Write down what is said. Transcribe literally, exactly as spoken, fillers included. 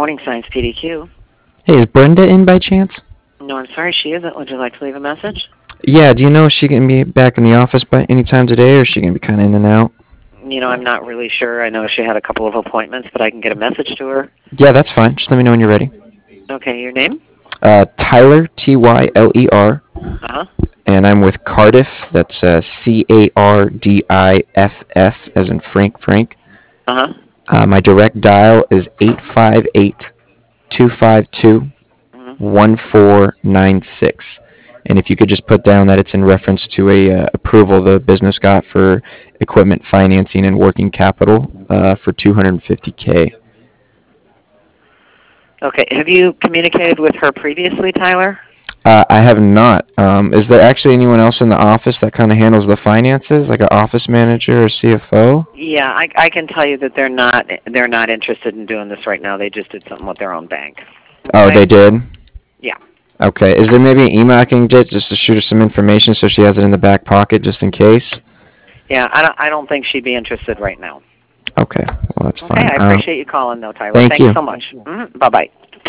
morning, Science P D Q. Hey, is Brenda in by chance? No, I'm sorry, she isn't. Would you like to leave a message? Yeah, do you know if she can be back in the office by any time today, or is she going to be kind of in and out? You know, I'm not really sure. I know she had a couple of appointments, but I can get a message to her. Yeah, that's fine. Just let me know when you're ready. Okay, your name? Uh, Tyler, T Y L E R, Uh-huh. and I'm with Cardiff. That's uh, C A R D I F F, as in Frank Frank. Uh-huh. Uh, my direct dial is eight five eight, two five two, Mm-hmm. one four nine six. And if you could just put down that it's in reference to a uh, approval the business got for equipment financing and working capital uh, for two hundred fifty K. Okay, have you communicated with her previously, Tyler? Uh, I have not. Um, is there actually anyone else in the office that kind of handles the finances, like an office manager or C F O? Yeah, I, I can tell you that they're not they're not interested in doing this right now. They just did something with their own bank. Oh, Okay? they did? Yeah. Okay. Is there maybe an email I can get just to shoot her some information so she has it in the back pocket just in case? Yeah, I don't I don't think she'd be interested right now. Okay. Well, that's Okay, fine. I Um, appreciate you calling though, Tyler. thank Thanks you. so much. Mm-hmm. Bye-bye.